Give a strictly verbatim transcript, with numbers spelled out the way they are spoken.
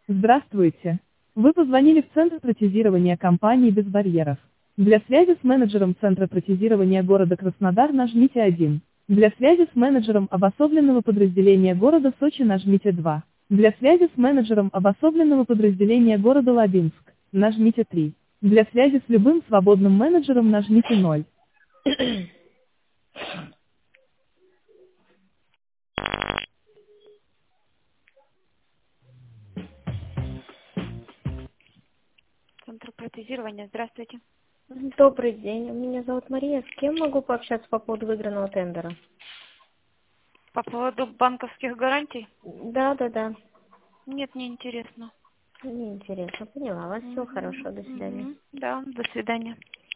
Здравствуйте. Вы позвонили в Центр протезирования компании «Без барьеров». Для связи с менеджером Центра протезирования города Краснодар нажмите один. Для связи с менеджером обособленного подразделения города Сочи нажмите два. Для связи с менеджером обособленного подразделения города Лабинск нажмите три. Для связи с любым свободным менеджером нажмите ноль. Центр протезирования. Здравствуйте. Добрый день, меня зовут Мария. С кем могу пообщаться по поводу выигранного тендера? По поводу банковских гарантий? Да, да, да. Нет, не интересно. Мне интересно, поняла вас. Всего хорошего, до свидания. Да, до свидания.